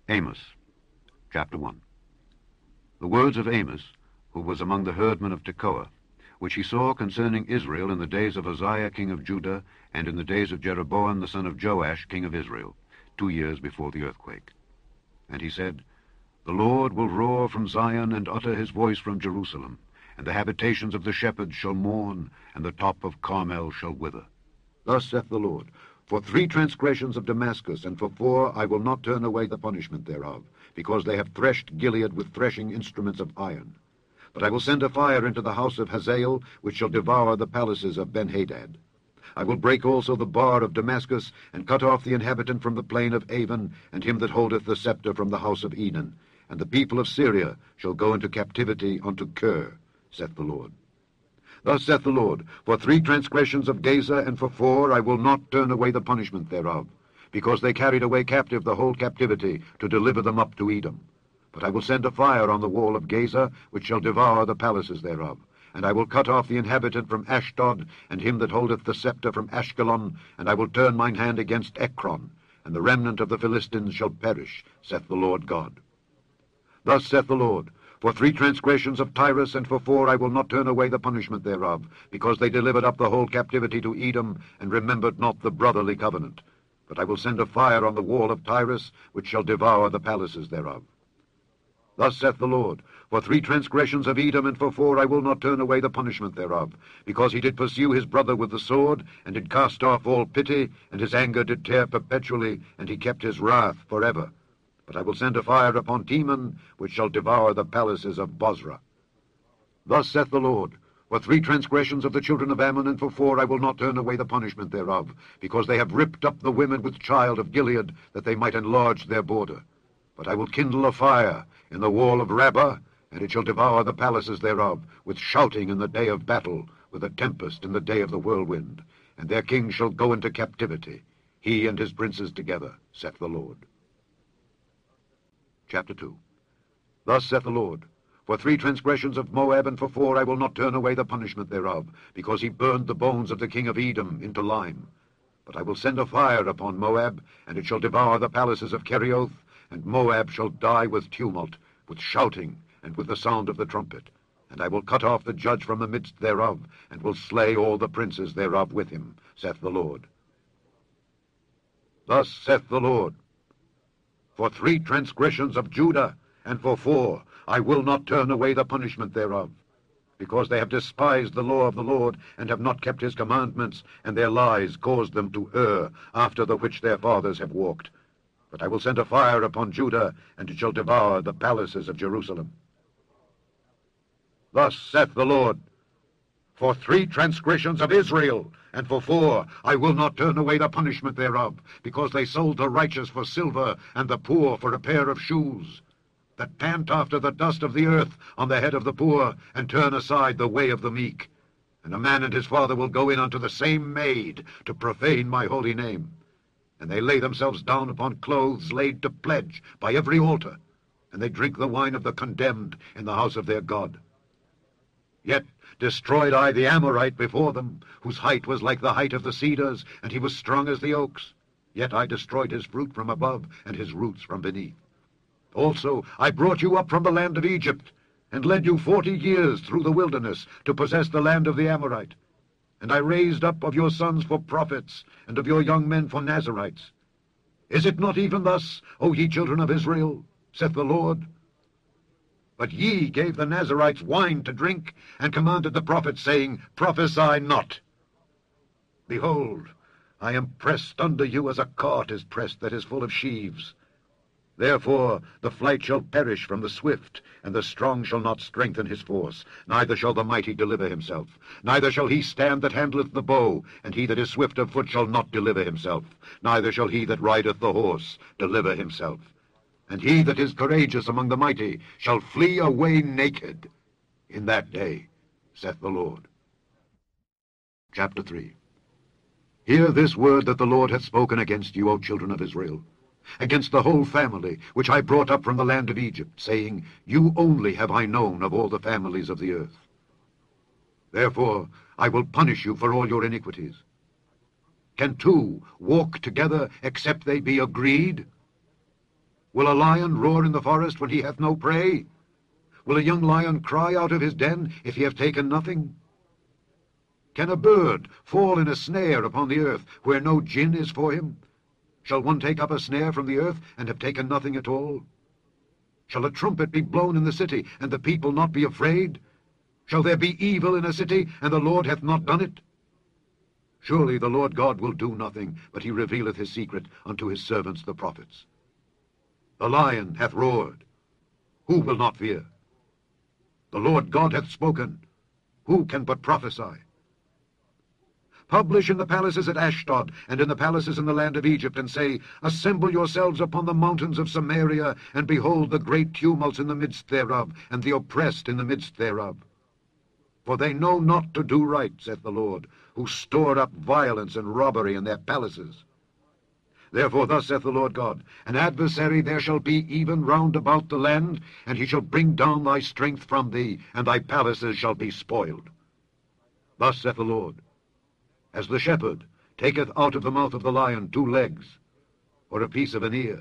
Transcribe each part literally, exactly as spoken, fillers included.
Amos, chapter one. The words of Amos, who was among the herdmen of Tekoa, which he saw concerning Israel in the days of Uzziah king of Judah, and in the days of Jeroboam the son of Joash king of Israel, two years before the earthquake. And he said, The Lord will roar from Zion, and utter his voice from Jerusalem, and the habitations of the shepherds shall mourn, and the top of Carmel shall wither. Thus saith the Lord, For three transgressions of Damascus, and for four I will not turn away the punishment thereof, because they have threshed Gilead with threshing instruments of iron. But I will send a fire into the house of Hazael, which shall devour the palaces of Ben-Hadad. I will break also the bar of Damascus, and cut off the inhabitant from the plain of Avon, and him that holdeth the scepter from the house of Eden. And the people of Syria shall go into captivity unto Kir, saith the Lord. Thus saith the Lord, For three transgressions of Gaza, and for four I will not turn away the punishment thereof, because they carried away captive the whole captivity, to deliver them up to Edom. But I will send a fire on the wall of Gaza, which shall devour the palaces thereof. And I will cut off the inhabitant from Ashdod, and him that holdeth the scepter from Ashkelon, and I will turn mine hand against Ekron, and the remnant of the Philistines shall perish, saith the Lord God. Thus saith the Lord, For three transgressions of Tyrus, and for four I will not turn away the punishment thereof, because they delivered up the whole captivity to Edom, and remembered not the brotherly covenant. But I will send a fire on the wall of Tyrus, which shall devour the palaces thereof. Thus saith the Lord, For three transgressions of Edom, and for four I will not turn away the punishment thereof, because he did pursue his brother with the sword, and did cast off all pity, and his anger did tear perpetually, and he kept his wrath forever. But I will send a fire upon Teman, which shall devour the palaces of Bozrah. Thus saith the Lord, For three transgressions of the children of Ammon, and for four I will not turn away the punishment thereof, because they have ripped up the women with child of Gilead, that they might enlarge their border. But I will kindle a fire in the wall of Rabbah, and it shall devour the palaces thereof, with shouting in the day of battle, with a tempest in the day of the whirlwind. And their king shall go into captivity, he and his princes together, saith the Lord. Chapter two. Thus saith the Lord, For three transgressions of Moab, and for four I will not turn away the punishment thereof, because he burned the bones of the king of Edom into lime. But I will send a fire upon Moab, and it shall devour the palaces of Kerioth, and Moab shall die with tumult, with shouting, and with the sound of the trumpet. And I will cut off the judge from the midst thereof, and will slay all the princes thereof with him, saith the Lord. Thus saith the Lord, For three transgressions of Judah, and for four I will not turn away the punishment thereof, because they have despised the law of the Lord, and have not kept his commandments, and their lies caused them to err, after the which their fathers have walked. But I will send a fire upon Judah, and it shall devour the palaces of Jerusalem. Thus saith the Lord, For three transgressions of Israel, and for four I will not turn away the punishment thereof, because they sold the righteous for silver, and the poor for a pair of shoes, that pant after the dust of the earth on the head of the poor, and turn aside the way of the meek. And a man and his father will go in unto the same maid, to profane my holy name. And they lay themselves down upon clothes laid to pledge by every altar, and they drink the wine of the condemned in the house of their God. Yet destroyed I the Amorite before them, whose height was like the height of the cedars, and he was strong as the oaks. Yet I destroyed his fruit from above, and his roots from beneath. Also I brought you up from the land of Egypt, and led you forty years through the wilderness, to possess the land of the Amorite. And I raised up of your sons for prophets, and of your young men for Nazarites. Is it not even thus, O ye children of Israel, saith the Lord? But ye gave the Nazarites wine to drink, and commanded the prophets, saying, Prophesy not. Behold, I am pressed under you as a cart is pressed that is full of sheaves. Therefore the flight shall perish from the swift, and the strong shall not strengthen his force, neither shall the mighty deliver himself. Neither shall he stand that handleth the bow, and he that is swift of foot shall not deliver himself. Neither shall he that rideth the horse deliver himself. And he that is courageous among the mighty shall flee away naked in that day, saith the Lord. Chapter three. Hear this word that the Lord hath spoken against you, O children of Israel, against the whole family which I brought up from the land of Egypt, saying, You only have I known of all the families of the earth. Therefore I will punish you for all your iniquities. Can two walk together except they be agreed? Will a lion roar in the forest when he hath no prey? Will a young lion cry out of his den if he have taken nothing? Can a bird fall in a snare upon the earth where no gin is for him? Shall one take up a snare from the earth and have taken nothing at all? Shall a trumpet be blown in the city, and the people not be afraid? Shall there be evil in a city, and the Lord hath not done it? Surely the Lord God will do nothing, but he revealeth his secret unto his servants the prophets. The lion hath roared. Who will not fear? The Lord God hath spoken. Who can but prophesy? Publish in the palaces at Ashdod, and in the palaces in the land of Egypt, and say, Assemble yourselves upon the mountains of Samaria, and behold the great tumults in the midst thereof, and the oppressed in the midst thereof. For they know not to do right, saith the Lord, who store up violence and robbery in their palaces. Therefore thus saith the Lord God, An adversary there shall be even round about the land, and he shall bring down thy strength from thee, and thy palaces shall be spoiled. Thus saith the Lord, As the shepherd taketh out of the mouth of the lion two legs, or a piece of an ear,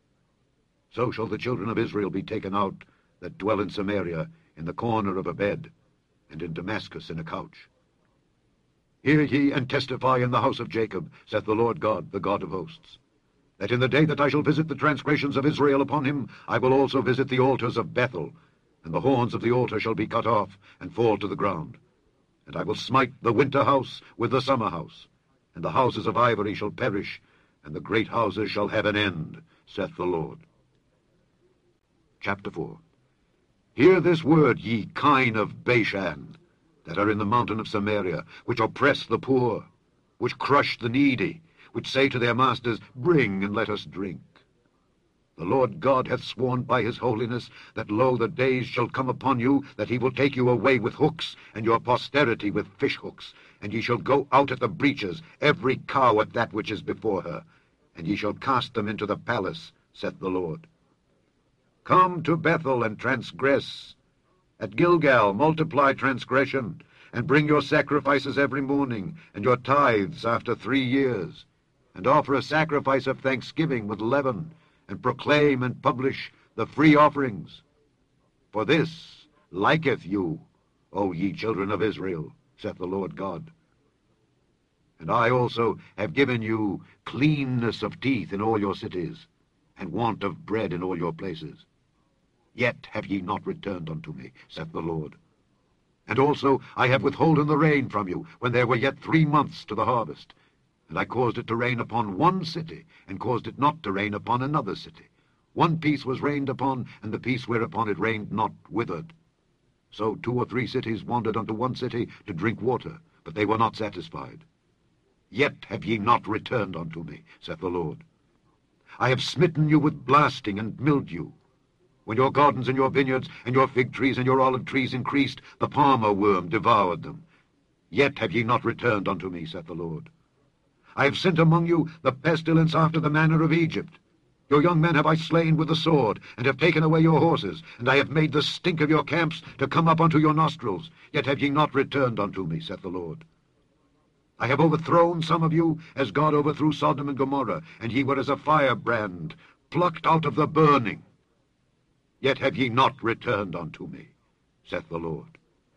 so shall the children of Israel be taken out that dwell in Samaria, in the corner of a bed, and in Damascus in a couch. Hear ye and testify in the house of Jacob, saith the Lord God, the God of hosts, that in the day that I shall visit the transgressions of Israel upon him, I will also visit the altars of Bethel, and the horns of the altar shall be cut off, and fall to the ground. And I will smite the winter house with the summer house, and the houses of ivory shall perish, and the great houses shall have an end, saith the Lord. Chapter four. Hear this word, ye kine of Bashan, that are in the mountain of Samaria, which oppress the poor, which crush the needy, which say to their masters, Bring, and let us drink. The Lord God hath sworn by his holiness, that, lo, the days shall come upon you, that he will take you away with hooks, and your posterity with fish hooks, and ye shall go out at the breaches, every cow at that which is before her, and ye shall cast them into the palace, saith the Lord. Come to Bethel and transgress. At Gilgal multiply transgression, and bring your sacrifices every morning, and your tithes after three years, and offer a sacrifice of thanksgiving with leaven, and proclaim and publish the free offerings. For this liketh you, O ye children of Israel, saith the Lord God. And I also have given you cleanness of teeth in all your cities, and want of bread in all your places. Yet have ye not returned unto me, saith the Lord. And also I have withholden the rain from you, when there were yet three months to the harvest. And I caused it to rain upon one city, and caused it not to rain upon another city. One piece was rained upon, and the piece whereupon it rained not withered. So two or three cities wandered unto one city to drink water, but they were not satisfied. Yet have ye not returned unto me, saith the Lord. I have smitten you with blasting and mildew. When your gardens and your vineyards and your fig trees and your olive trees increased, the palmer worm devoured them. Yet have ye not returned unto me, saith the Lord. I have sent among you the pestilence after the manner of Egypt. Your young men have I slain with the sword, and have taken away your horses, and I have made the stink of your camps to come up unto your nostrils. Yet have ye not returned unto me, saith the Lord. I have overthrown some of you, as God overthrew Sodom and Gomorrah, and ye were as a firebrand, plucked out of the burning. Yet have ye not returned unto me, saith the Lord.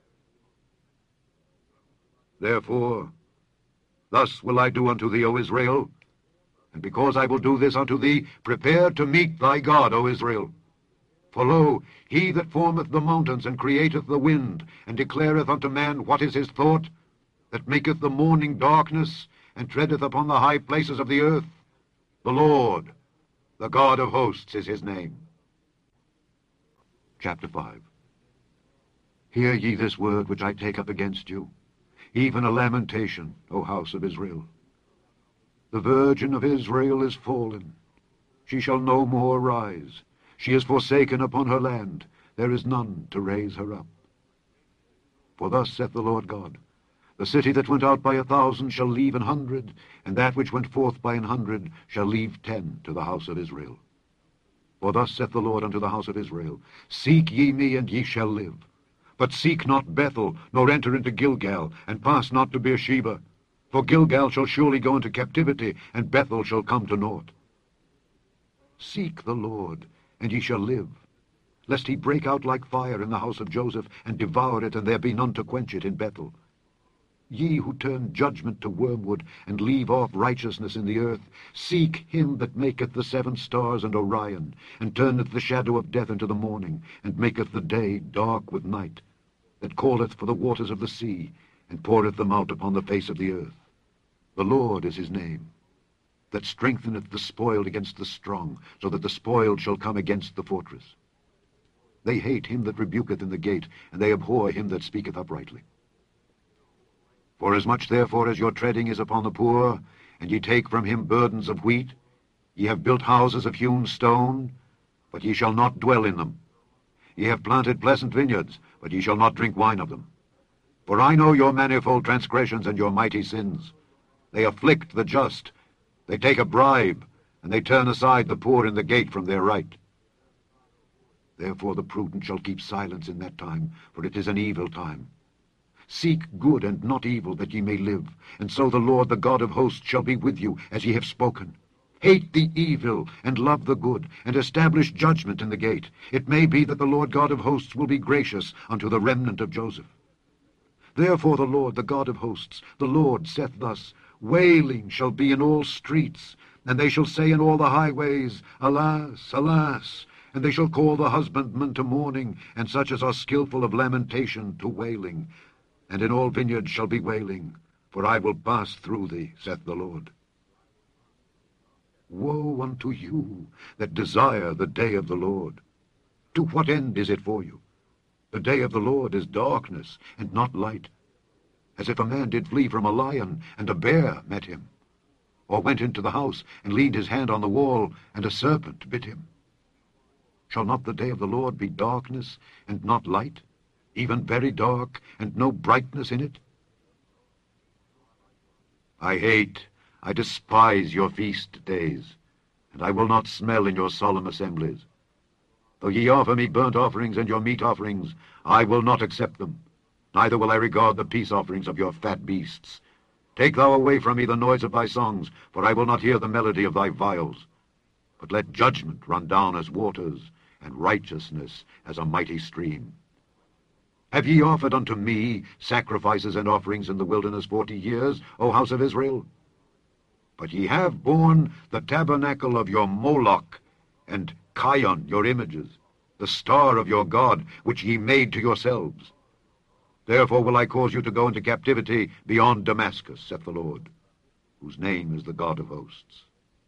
Therefore, thus will I do unto thee, O Israel, and because I will do this unto thee, prepare to meet thy God, O Israel. For lo, he that formeth the mountains, and createth the wind, and declareth unto man what is his thought, that maketh the morning darkness, and treadeth upon the high places of the earth, the Lord, the God of hosts, is his name. Chapter five. Hear ye this word which I take up against you, even a lamentation, O house of Israel. The virgin of Israel is fallen. She shall no more rise. She is forsaken upon her land. There is none to raise her up. For thus saith the Lord God, the city that went out by a thousand shall leave an hundred, and that which went forth by an hundred shall leave ten to the house of Israel. For thus saith the Lord unto the house of Israel, Seek ye me, and ye shall live. But seek not Bethel, nor enter into Gilgal, and pass not to Beersheba. For Gilgal shall surely go into captivity, and Bethel shall come to naught. Seek the Lord, and ye shall live, lest he break out like fire in the house of Joseph, and devour it, and there be none to quench it in Bethel. Ye who turn judgment to wormwood, and leave off righteousness in the earth, seek him that maketh the seven stars and Orion, and turneth the shadow of death into the morning, and maketh the day dark with night, that calleth for the waters of the sea, and poureth them out upon the face of the earth. The Lord is his name, that strengtheneth the spoiled against the strong, so that the spoiled shall come against the fortress. They hate him that rebuketh in the gate, and they abhor him that speaketh uprightly. Forasmuch therefore as your treading is upon the poor, and ye take from him burdens of wheat, ye have built houses of hewn stone, but ye shall not dwell in them. Ye have planted pleasant vineyards, but ye shall not drink wine of them. For I know your manifold transgressions and your mighty sins. They afflict the just, they take a bribe, and they turn aside the poor in the gate from their right. Therefore the prudent shall keep silence in that time, for it is an evil time. Seek good and not evil, that ye may live, and so the Lord the God of hosts shall be with you, as ye have spoken. Hate the evil, and love the good, and establish judgment in the gate. It may be that the Lord God of hosts will be gracious unto the remnant of Joseph. Therefore the Lord, the God of hosts, the Lord saith thus, Wailing shall be in all streets, and they shall say in all the highways, Alas, alas! And they shall call the husbandmen to mourning, and such as are skillful of lamentation to wailing. And in all vineyards shall be wailing, for I will pass through thee, saith the Lord. Woe unto you that desire the day of the Lord! To what end is it for you? The day of the Lord is darkness, and not light, as if a man did flee from a lion, and a bear met him, or went into the house, and leaned his hand on the wall, and a serpent bit him. Shall not the day of the Lord be darkness, and not light, even very dark, and no brightness in it? I hate, I despise your feast days, and I will not smell in your solemn assemblies. Though ye offer me burnt offerings and your meat offerings, I will not accept them, neither will I regard the peace offerings of your fat beasts. Take thou away from me the noise of thy songs, for I will not hear the melody of thy viols. But let judgment run down as waters, and righteousness as a mighty stream. Have ye offered unto me sacrifices and offerings in the wilderness forty years, O house of Israel? But ye have borne the tabernacle of your Moloch, and Chion your images, the star of your God, which ye made to yourselves. Therefore will I cause you to go into captivity beyond Damascus, saith the Lord, whose name is the God of hosts.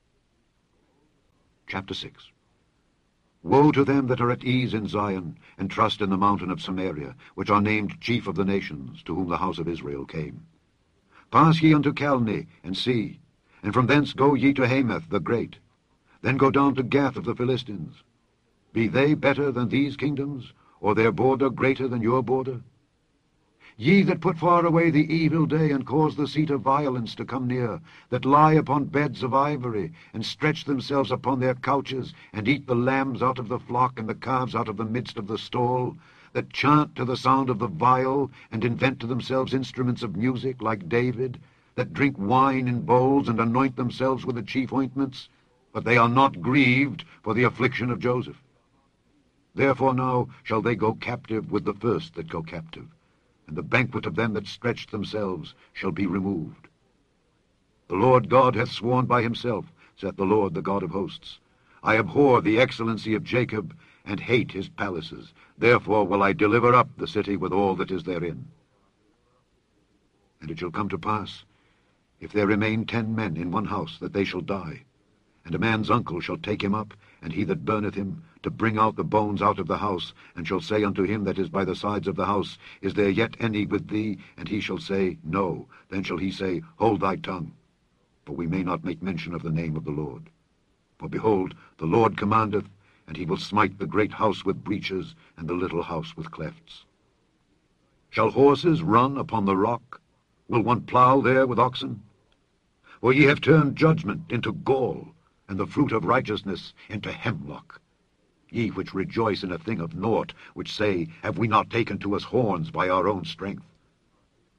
Chapter six. Woe to them that are at ease in Zion, and trust in the mountain of Samaria, which are named chief of the nations, to whom the house of Israel came. Pass ye unto Calne, and see, and from thence go ye to Hamath the great. Then go down to Gath of the Philistines. Be they better than these kingdoms, or their border greater than your border? Ye that put far away the evil day, and cause the seat of violence to come near, that lie upon beds of ivory, and stretch themselves upon their couches, and eat the lambs out of the flock, and the calves out of the midst of the stall, that chant to the sound of the viol, and invent to themselves instruments of music, like David, that drink wine in bowls, and anoint themselves with the chief ointments, but they are not grieved for the affliction of Joseph. Therefore now shall they go captive with the first that go captive, and the banquet of them that stretched themselves shall be removed. The Lord God hath sworn by himself, saith the Lord the God of hosts, I abhor the excellency of Jacob, and hate his palaces. Therefore will I deliver up the city with all that is therein. And it shall come to pass, if there remain ten men in one house, that they shall die, and a man's uncle shall take him up, and he that burneth him, to bring out the bones out of the house, and shall say unto him that is by the sides of the house, Is there yet any with thee? And he shall say, No. Then shall he say, Hold thy tongue, for we may not make mention of the name of the Lord. For behold, the Lord commandeth, and he will smite the great house with breaches, and the little house with clefts. Shall horses run upon the rock? Will one plough there with oxen? For ye have turned judgment into gall, and the fruit of righteousness into hemlock. Ye which rejoice in a thing of naught, which say, Have we not taken to us horns by our own strength? But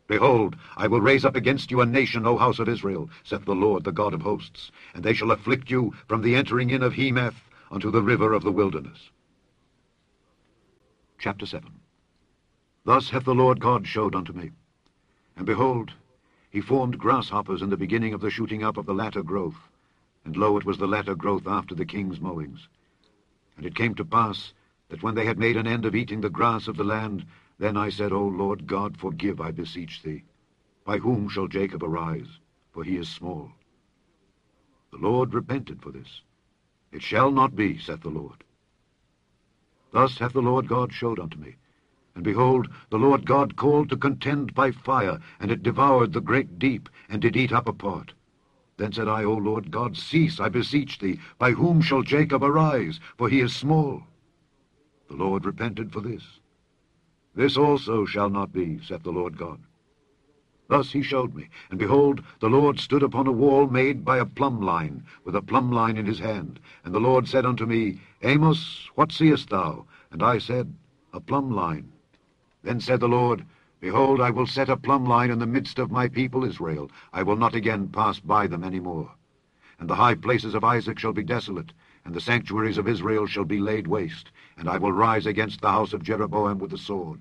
Behold, I will raise up against you a nation, O house of Israel, saith the Lord, the God of hosts, and they shall afflict you from the entering in of Hemath unto the river of the wilderness. Chapter seven. Thus hath the Lord God showed unto me. And behold, he formed grasshoppers in the beginning of the shooting up of the latter growth, and lo, it was the latter growth after the king's mowings. And it came to pass, that when they had made an end of eating the grass of the land, then I said, O Lord God, forgive, I beseech thee. By whom shall Jacob arise? For he is small. The Lord repented for this. It shall not be, saith the Lord. Thus hath the Lord God showed unto me. And behold, the Lord God called to contend by fire, and it devoured the great deep, and did eat up a part. Then said I, O Lord God, cease, I beseech thee. By whom shall Jacob arise? For he is small. The Lord repented for this. This also shall not be, saith the Lord God. Thus he showed me, and behold, the Lord stood upon a wall made by a plumb line, with a plumb line in his hand. And the Lord said unto me, Amos, what seest thou? And I said, A plumb line. Then said the Lord, Behold, I will set a plumb line in the midst of my people Israel. I will not again pass by them any more. And the high places of Isaac shall be desolate, and the sanctuaries of Israel shall be laid waste, and I will rise against the house of Jeroboam with the sword.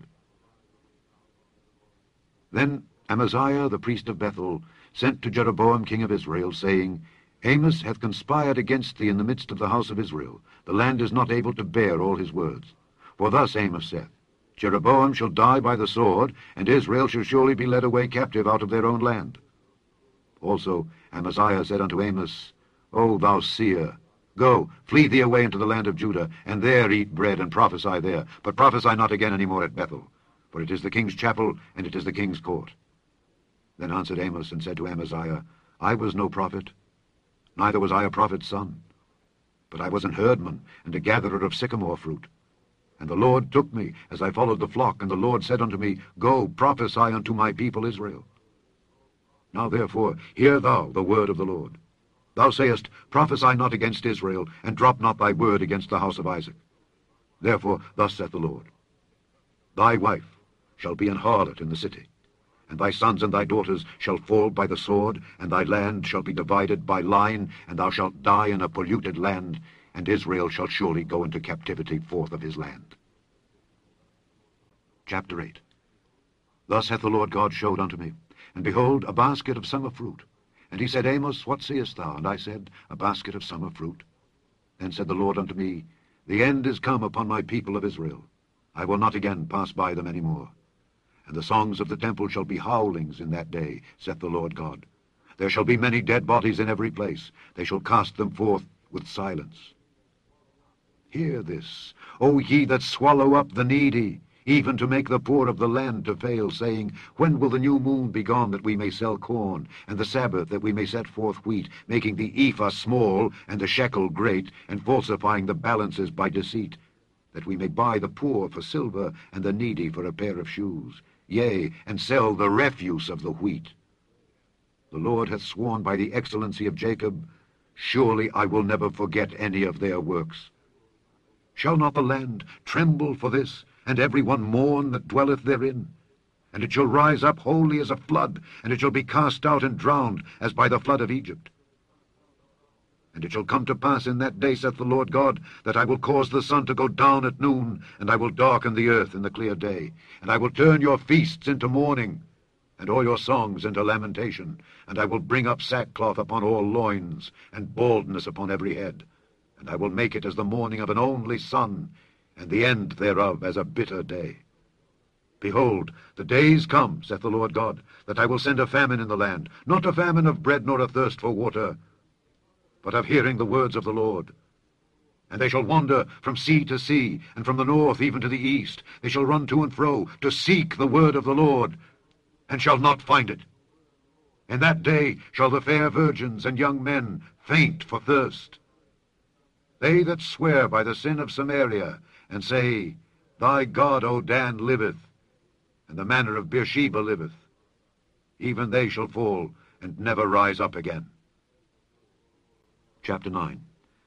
Then Amaziah the priest of Bethel sent to Jeroboam king of Israel, saying, Amos hath conspired against thee in the midst of the house of Israel. The land is not able to bear all his words. For thus Amos saith, Jeroboam shall die by the sword, and Israel shall surely be led away captive out of their own land. Also Amaziah said unto Amos, O thou seer, go, flee thee away into the land of Judah, and there eat bread, and prophesy there. But prophesy not again any more at Bethel, for it is the king's chapel, and it is the king's court. Then answered Amos, and said to Amaziah, I was no prophet, neither was I a prophet's son, but I was an herdman, and a gatherer of sycamore fruit. And the Lord took me, as I followed the flock, and the Lord said unto me, Go, prophesy unto my people Israel. Now therefore, hear thou the word of the Lord. Thou sayest, Prophesy not against Israel, and drop not thy word against the house of Isaac. Therefore thus saith the Lord, Thy wife shall be an harlot in the city, and thy sons and thy daughters shall fall by the sword, and thy land shall be divided by line, and thou shalt die in a polluted land, and Israel shall surely go into captivity forth of his land. Chapter eight. Thus hath the Lord God showed unto me, and behold, a basket of summer fruit. And he said, Amos, what seest thou? And I said, A basket of summer fruit. Then said the Lord unto me, The end is come upon my people of Israel. I will not again pass by them any more. And the songs of the temple shall be howlings in that day, saith the Lord God. There shall be many dead bodies in every place. They shall cast them forth with silence. Hear this, O ye that swallow up the needy, even to make the poor of the land to fail, saying, When will the new moon be gone, that we may sell corn, and the Sabbath, that we may set forth wheat, making the ephah small, and the shekel great, and falsifying the balances by deceit, that we may buy the poor for silver, and the needy for a pair of shoes, yea, and sell the refuse of the wheat? The Lord hath sworn by the excellency of Jacob, Surely I will never forget any of their works. Shall not the land tremble for this, and every one mourn that dwelleth therein? And it shall rise up wholly as a flood, and it shall be cast out and drowned, as by the flood of Egypt. And it shall come to pass in that day, saith the Lord God, that I will cause the sun to go down at noon, and I will darken the earth in the clear day. And I will turn your feasts into mourning, and all your songs into lamentation. And I will bring up sackcloth upon all loins, and baldness upon every head. And I will make it as the mourning of an only son, and the end thereof as a bitter day. Behold, the days come, saith the Lord God, that I will send a famine in the land, not a famine of bread nor a thirst for water, but of hearing the words of the Lord. And they shall wander from sea to sea, and from the north even to the east. They shall run to and fro, to seek the word of the Lord, and shall not find it. In that day shall the fair virgins and young men faint for thirst. They that swear by the sin of Samaria, and say, Thy God, O Dan, liveth, and the manner of Beersheba liveth, even they shall fall, and never rise up again. Chapter nine.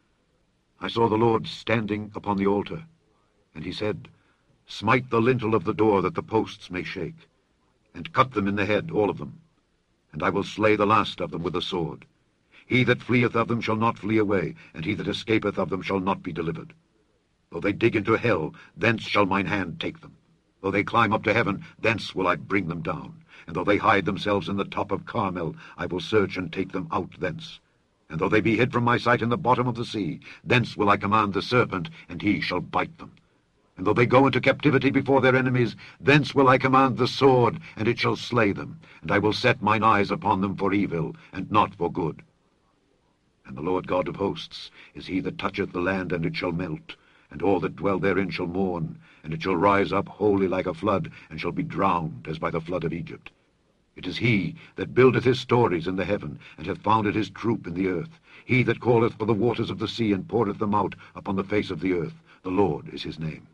I saw the Lord standing upon the altar, and he said, Smite the lintel of the door, that the posts may shake. and cut them in the head, all of them. And I will slay the last of them with the sword. He that fleeth of them shall not flee away, and he that escapeth of them shall not be delivered. Though they dig into hell, thence shall mine hand take them. Though they climb up to heaven, thence will I bring them down. And though they hide themselves in the top of Carmel, I will search and take them out thence. And though they be hid from my sight in the bottom of the sea, thence will I command the serpent, and he shall bite them. And though they go into captivity before their enemies, thence will I command the sword, and it shall slay them. And I will set mine eyes upon them for evil, and not for good. And the Lord God of hosts is he that toucheth the land, and it shall melt, and all that dwell therein shall mourn, and it shall rise up wholly like a flood, and shall be drowned as by the flood of Egypt. It is he that buildeth his stories in the heaven, and hath founded his troop in the earth. He that calleth for the waters of the sea, and poureth them out upon the face of the earth. The Lord is his name.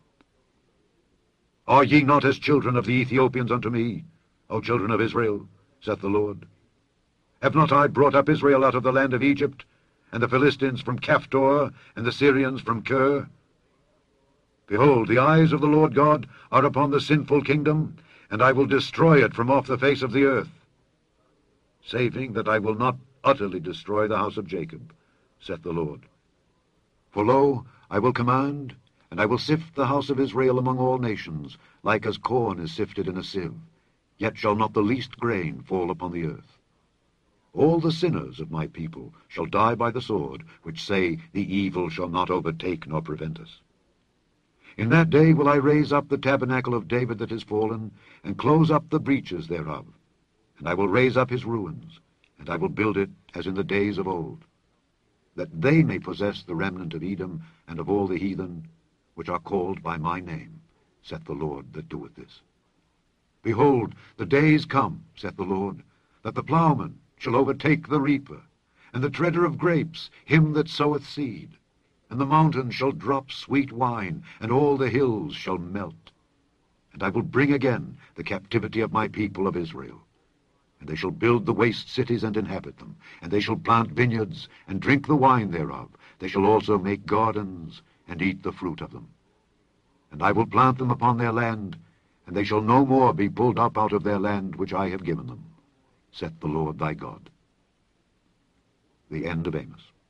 Are ye not as children of the Ethiopians unto me, O children of Israel, saith the Lord? Have not I brought up Israel out of the land of Egypt, and the Philistines from Caphtor, and the Syrians from Kir? Behold, the eyes of the Lord God are upon the sinful kingdom, and I will destroy it from off the face of the earth, saving that I will not utterly destroy the house of Jacob, saith the Lord. For lo, I will command, and I will sift the house of Israel among all nations, like as corn is sifted in a sieve, yet shall not the least grain fall upon the earth. All the sinners of my people shall die by the sword, which say, the evil shall not overtake nor prevent us. In that day will I raise up the tabernacle of David that is fallen, and close up the breaches thereof. And I will raise up his ruins, and I will build it as in the days of old, that they may possess the remnant of Edom and of all the heathen, which are called by my name, saith the Lord that doeth this. Behold, the days come, saith the Lord, that the plowman shall overtake the reaper, and the treader of grapes him that soweth seed. And the mountains shall drop sweet wine, and all the hills shall melt. And I will bring again the captivity of my people of Israel. And they shall build the waste cities and inhabit them. And they shall plant vineyards, and drink the wine thereof. They shall also make gardens, and eat the fruit of them. And I will plant them upon their land, and they shall no more be pulled up out of their land which I have given them, saith the Lord thy God. The end of Amos.